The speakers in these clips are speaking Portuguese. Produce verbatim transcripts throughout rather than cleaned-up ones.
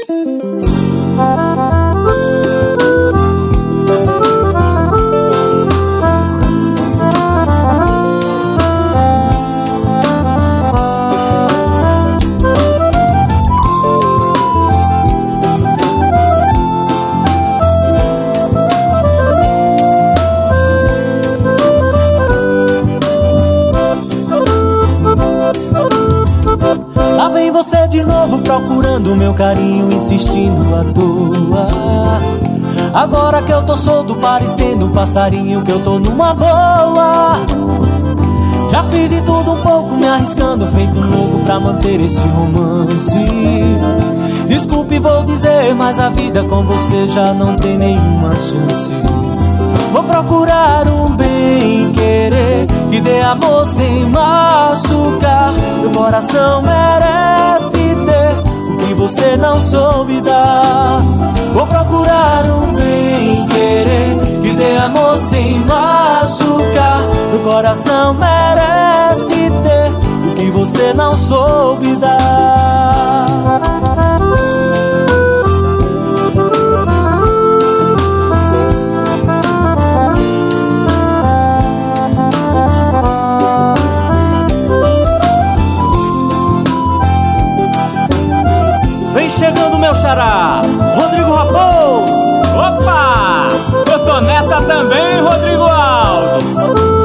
Lá vem você de novo procurando meu carinho, insistindo à toa. Agora que eu tô solto, parecendo um passarinho, que eu tô numa boa. Já fiz de tudo um pouco, me arriscando, feito um louco pra manter esse romance. Desculpe, vou dizer, mas a vida com você já não tem nenhuma chance. Vou procurar um bem-querer que dê amor sem machucar. Meu coração merece ter o que você não soube dar. Vou procurar um bem-querer que dê amor sem machucar. Meu coração merece ter o que você não soube dar. Vem chegando meu xará, Rodrigo Raposo. Opa! Eu tô nessa também, Rodrigo Alves.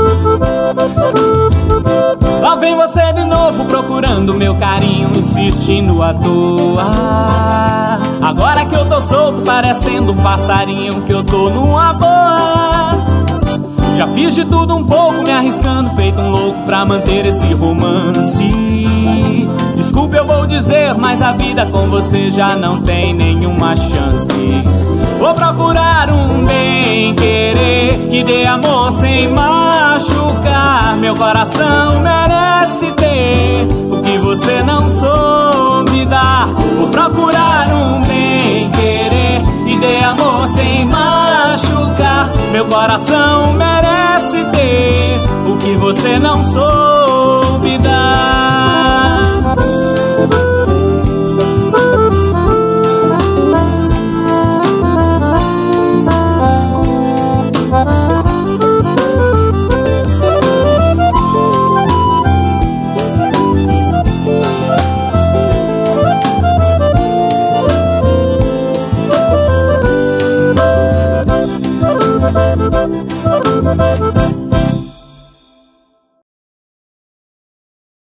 Lá vem você de novo procurando meu carinho, insistindo à toa. Agora que eu tô solto, parecendo um passarinho, que eu tô numa boa. Já fiz de tudo um pouco, me arriscando, feito um louco pra manter esse romance. Desculpe, eu vou dizer, mas a vida com você já não tem nenhuma chance. Vou procurar um bem-querer que dê amor sem machucar. Meu coração merece ter o que você não soube dar. Vou procurar um bem-querer que dê amor sem machucar. Meu coração merece ter o que você não soube dar.